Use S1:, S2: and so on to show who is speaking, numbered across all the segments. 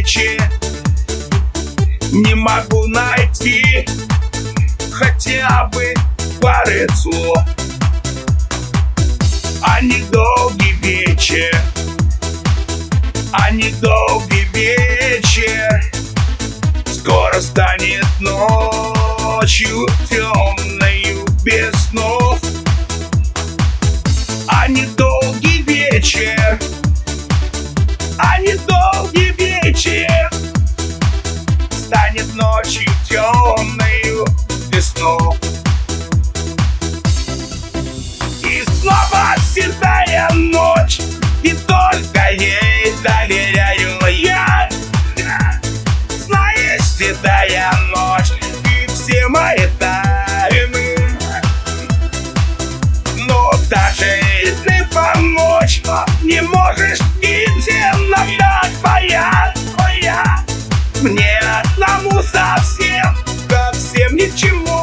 S1: вече не могу найти хотя бы пары слов. А недолгий вечер, а недолгий вечер скоро станет ночью темною без снов. А недолгий вечер, а недолгий вечер станет ночью темною без снов. И снова седая ночь, и только ей доверяю я. Знаешь, седая ночь, и все мои тайны. Но даже если помочь не можешь, и темнота твоя, твоя. Мне одному совсем, совсем ничего.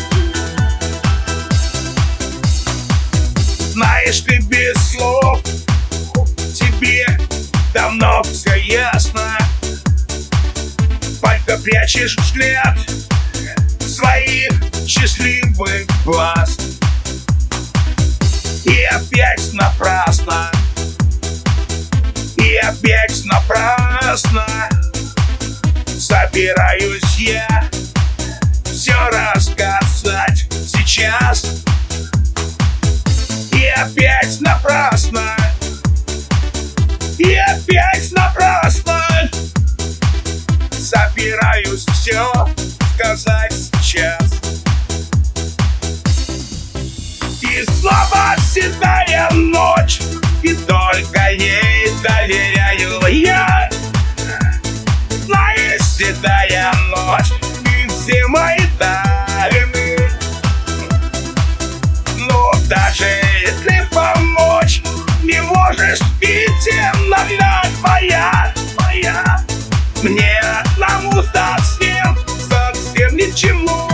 S1: Знаешь, ты без слов, тебе давно все ясно. Только прячешь взгляд своих счастливых глаз. И опять напрасно, и опять напрасно собираюсь я все рассказать сейчас. И опять напрасно, и опять напрасно собираюсь все сказать сейчас. И снова седая ночь, и только ей доверяю я. Знаешь, седая ночь, и все мои тайны. Но даже если помочь не можешь, и темнота твоя, твоя. Мне одному совсем, совсем ничего.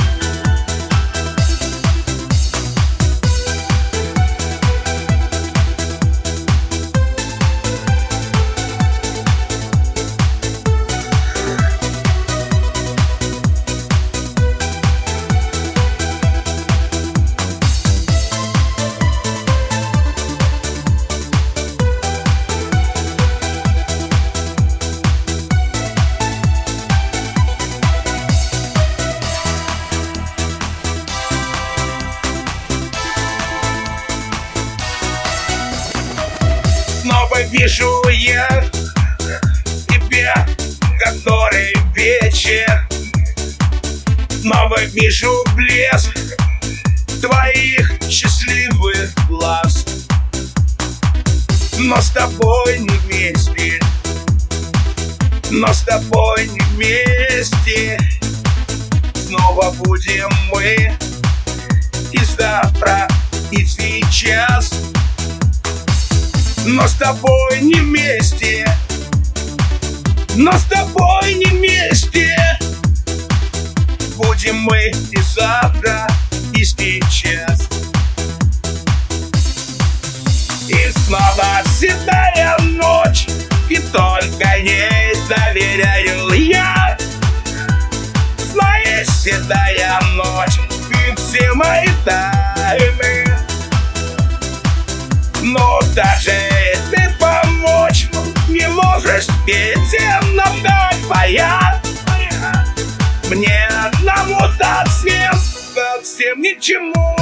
S1: Снова вижу я тебя, который вечер. Снова вижу блеск твоих счастливых глаз. Но с тобой не вместе, но с тобой не вместе. Снова будем мы и завтра, и сейчас. Но с тобой не вместе, но с тобой не вместе. Будем мы и завтра, и сейчас. И снова седая ночь, и только ей доверяю я. Знаешь, седая ночь, и все мои тайны. Но даже если помочь не можешь, ведь темнота твоя, твоя. Мне одному совсем, совсем ничему.